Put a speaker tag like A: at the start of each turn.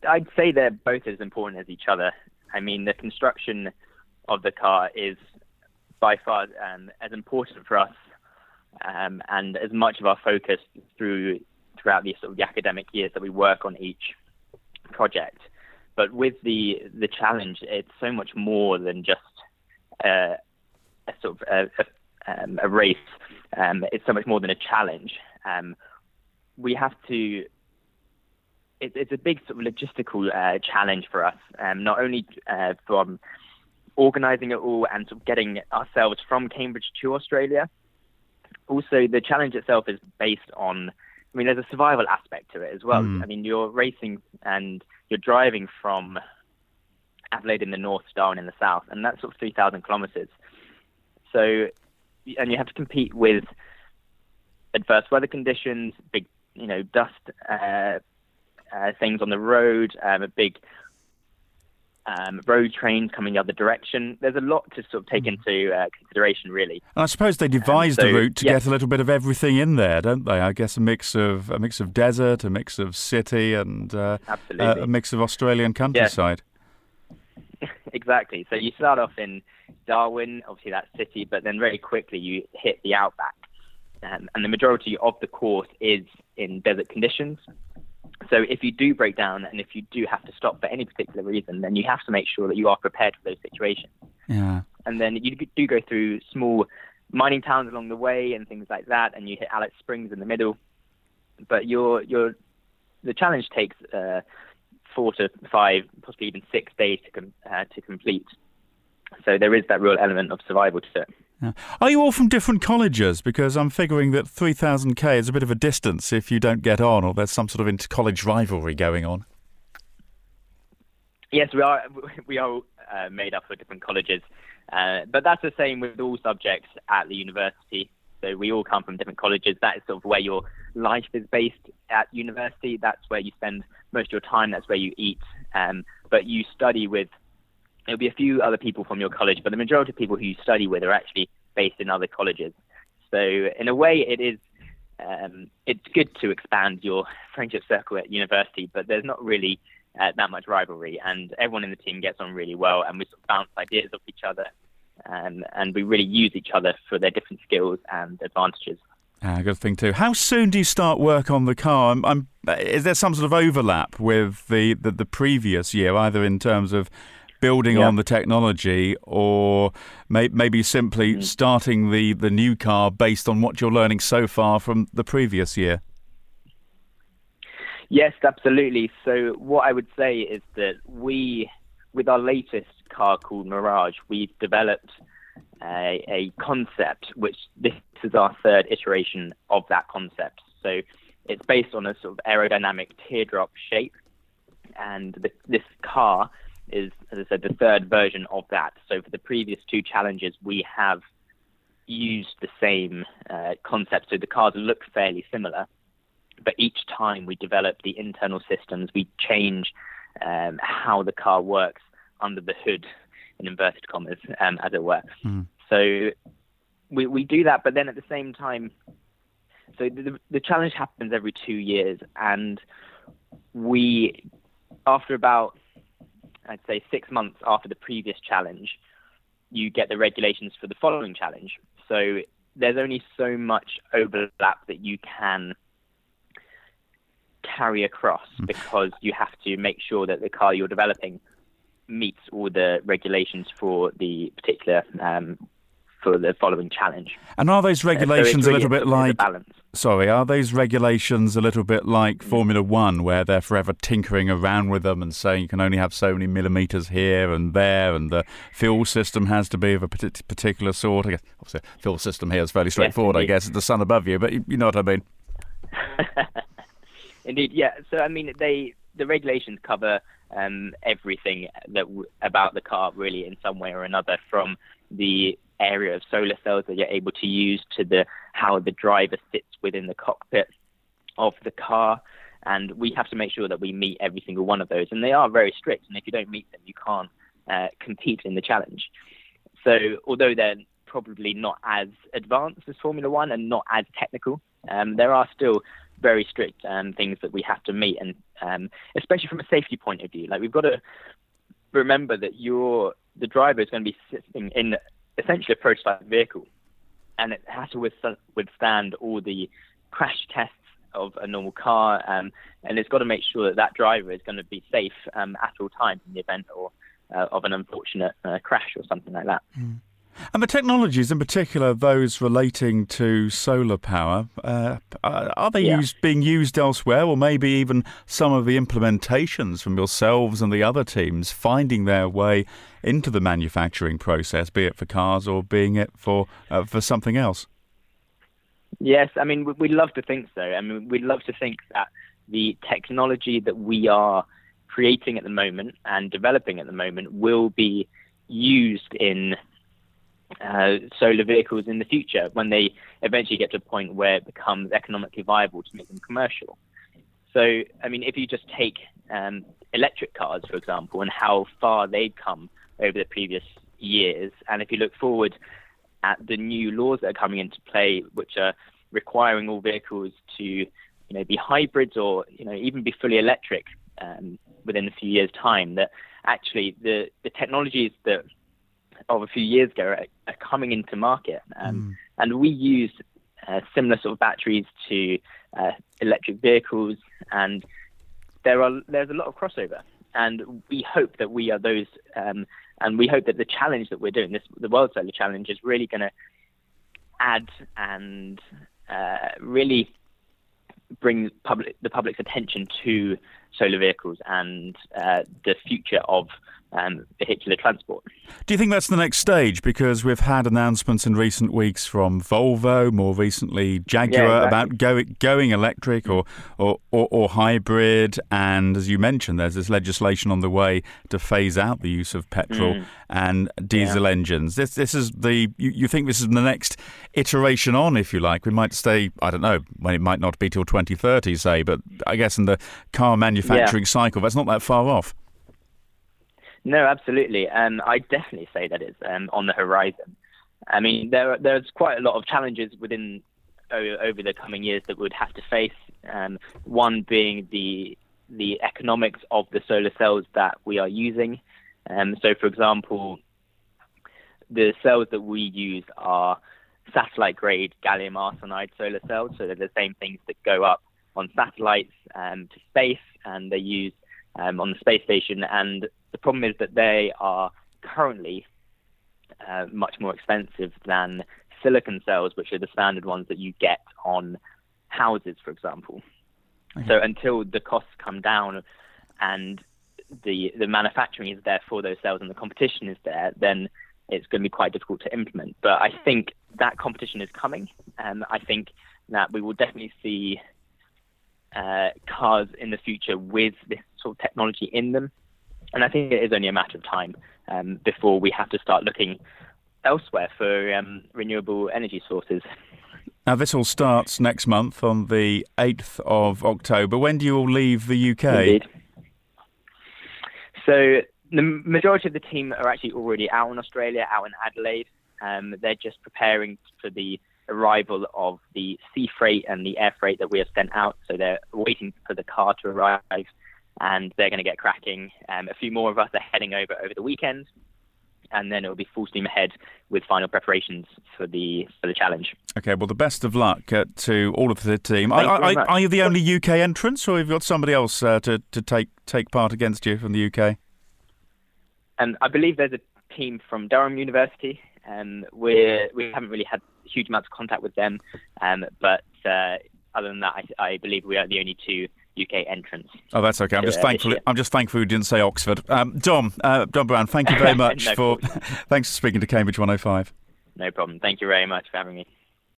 A: I'd say they're both as important as each other. I mean, the construction of the car is by far as important for us, and as much of our focus throughout these sort of the academic years that we work on each project. But with the challenge, it's so much more than just a race. It's so much more than a challenge. We have to. It's a big sort of logistical challenge for us, not only from organising it all and sort of getting ourselves from Cambridge to Australia. Also, the challenge itself is based on, I mean, there's a survival aspect to it as well. I mean, you're racing and you're driving from Adelaide in the north to Darwin in the south, and that's sort of 3,000 kilometres. So, and you have to compete with adverse weather conditions, big, dust things on the road, a big road trains coming the other direction. There's a lot to sort of take into consideration, really.
B: And I suppose they devised the route to get a little bit of everything in there, don't they? I guess a mix of desert, a mix of city, and a mix of Australian countryside.
A: Yeah. Exactly. So you start off in Darwin, obviously that's city, but then very quickly you hit the outback, and the majority of the course is in desert conditions. So if you do break down and if you do have to stop for any particular reason, then you have to make sure that you are prepared for those situations.
B: Yeah.
A: And then you do go through small mining towns along the way and things like that, and you hit Alice Springs in the middle. But the challenge takes 4 to 5, possibly even 6 days to complete. So there is that real element of survival to it.
B: Yeah. Are you all from different colleges? Because I'm figuring that 3,000 is a bit of a distance if you don't get on, or there's some sort of inter-college rivalry going on.
A: Yes, we are made up of different colleges, but that's the same with all subjects at the university. So we all come from different colleges. That is sort of where your life is based at university. That's where you spend most of your time. That's where you eat. But you study with. There'll be a few other people from your college, but the majority of people who you study with are actually based in other colleges. So in a way, it's good to expand your friendship circle at university, but there's not really that much rivalry, and everyone in the team gets on really well, and we sort of bounce ideas off each other, and we really use each other for their different skills and advantages.
B: Good thing too. How soon do you start work on the car? Is there some sort of overlap with the previous year, either in terms of building on the technology, or maybe simply starting the new car based on what you're learning so far from the previous year?
A: Yes, absolutely. So what I would say is that with our latest car called Mirage, we've developed a concept, which this is our third iteration of that concept. So it's based on a sort of aerodynamic teardrop shape, and this car is, as I said, the third version of that. So for the previous 2 challenges, we have used the same concept. So the cars look fairly similar, but each time we develop the internal systems, we change how the car works under the hood, in inverted commas, as it were. So we do that, but then at the same time, so the challenge happens every 2 years, and after about, I'd say 6 months after the previous challenge, you get the regulations for the following challenge. So there's only so much overlap that you can carry across, because you have to make sure that the car you're developing meets all the regulations for the particular for the following challenge.
B: And are those regulations
A: so
B: a little bit like?
A: Balance.
B: Sorry, are those regulations a little bit like Formula One, where they're forever tinkering around with them and saying you can only have so many millimetres here and there, and the fuel system has to be of a particular sort? I guess obviously the fuel system here is fairly straightforward. Yes, I guess it's the sun above you, but you know what I mean.
A: Indeed, yeah. So I mean, the regulations cover everything about the car, really, in some way or another, from the area of solar cells that you're able to use to how the driver sits within the cockpit of the car. And we have to make sure that we meet every single one of those. And they are very strict. And if you don't meet them, you can't compete in the challenge. So although they're probably not as advanced as Formula One and not as technical, there are still very strict things that we have to meet. And especially from a safety point of view. Like, we've got to remember that the driver is going to be sitting in essentially a prototype vehicle, and it has to withstand all the crash tests of a normal car, and it's got to make sure that driver is going to be safe at all times in the event of an unfortunate crash or something like that.
B: Mm. And the technologies, in particular those relating to solar power, are they being used elsewhere, or maybe even some of the implementations from yourselves and the other teams finding their way into the manufacturing process, be it for cars or being it for something else?
A: Yes, I mean, we'd love to think so. I mean, we'd love to think that the technology that we are creating at the moment and developing at the moment will be used in solar vehicles in the future, when they eventually get to a point where it becomes economically viable to make them commercial. So, I mean, if you just take electric cars, for example, and how far they've come over the previous years, and if you look forward at the new laws that are coming into play, which are requiring all vehicles to, be hybrids or, even be fully electric within a few years' time, that actually the technologies that of a few years ago are coming into market. And we use similar sort of batteries to electric vehicles, and there's a lot of crossover. And we hope that we are those, and we hope that the challenge that we're doing, the World Solar Challenge, is really going to add and really bring the public's attention to solar vehicles and the future of vehicular transport.
B: Do you think that's the next stage? Because we've had announcements in recent weeks from Volvo, more recently Jaguar, about going electric or hybrid, and as you mentioned, there's this legislation on the way to phase out the use of petrol and diesel engines. This is you think this is the next iteration on, if you like. We might stay, I don't know, when it might not be till 2030, say, but I guess in the car manufacturing cycle, that's not that far off.
A: No, absolutely. I definitely say that it's on the horizon. I mean, there's quite a lot of challenges over the coming years that we would have to face. One being the economics of the solar cells that we are using. So, for example, the cells that we use are satellite-grade gallium arsenide solar cells. So they're the same things that go up on satellites to space, and they're used on the space station. And the problem is that they are currently much more expensive than silicon cells, which are the standard ones that you get on houses, for example. Okay. So until the costs come down and the manufacturing is there for those cells and the competition is there, then it's going to be quite difficult to implement. But I think that competition is coming. I think that we will definitely see cars in the future with this sort of technology in them. And I think it is only a matter of time before we have to start looking elsewhere for renewable energy sources.
B: Now, this all starts next month on the 8th of October. When do you all leave the UK?
A: Indeed. So the majority of the team are actually already out in Australia, out in Adelaide. They're just preparing for the arrival of the sea freight and the air freight that we have sent out. So they're waiting for the car to arrive, and they're going to get cracking. A few more of us are heading over the weekend, and then it will be full steam ahead with final preparations for the challenge. Okay, well, the best of luck to all of the team. Are you the only UK entrants, or have you got somebody else to take part against you from the UK? I believe there's a team from Durham University. We haven't really had huge amounts of contact with them, but other than that, I believe we are the only two UK entrants. Oh, that's okay. I'm just thankful you didn't say Oxford. Dom Brown, thank you very much thanks for speaking to Cambridge 105. No problem. Thank you very much for having me.